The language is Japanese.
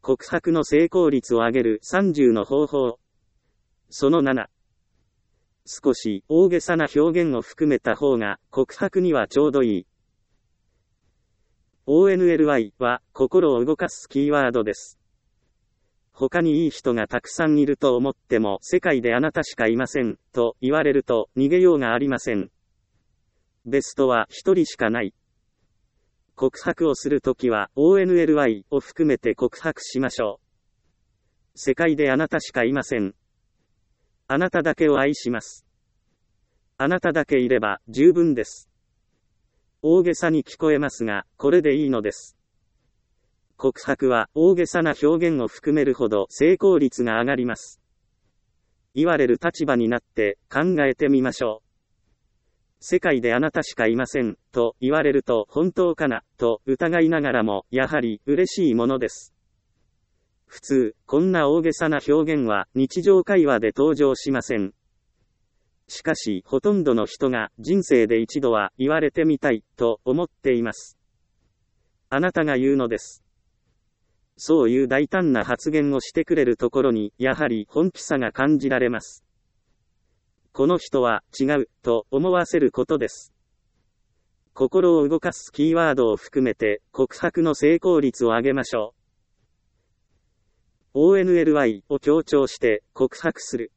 告白の成功率を上げる30の方法。その7。少し大げさな表現を含めた方が告白にはちょうどいい。ONLY は心を動かすキーワードです。他にいい人がたくさんいると思っても世界であなたしかいませんと言われると逃げようがありません。ベストは一人しかない。告白をするときは ONLY を含めて告白しましょう。世界であなたしかいません。あなただけを愛します。あなただけいれば十分です。大げさに聞こえますが、これでいいのです。告白は大げさな表現を含めるほど成功率が上がります。言われる立場になって考えてみましょう。世界であなたしかいませんと言われると本当かなと疑いながらもやはり嬉しいものです。普通、こんな大げさな表現は日常会話で登場しません。しかしほとんどの人が人生で一度は言われてみたいと思っています。あなたが言うのです。そういう大胆な発言をしてくれるところにやはり本気さが感じられます。この人は違うと思わせることです。心を動かすキーワードを含めて告白の成功率を上げましょう。ONLY を強調して告白する。